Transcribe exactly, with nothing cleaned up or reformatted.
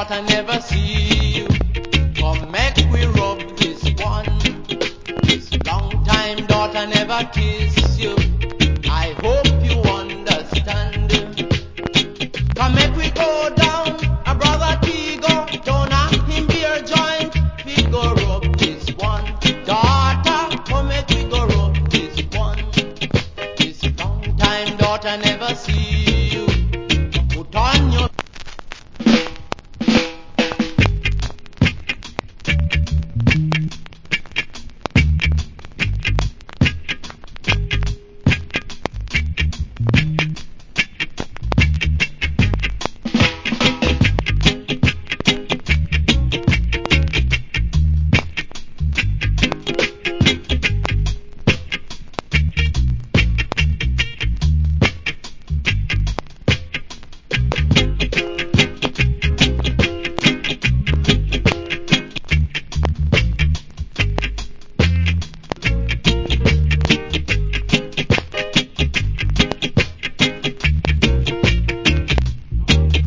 daughter never see you. Come make we rub this one. This long time daughter never kiss.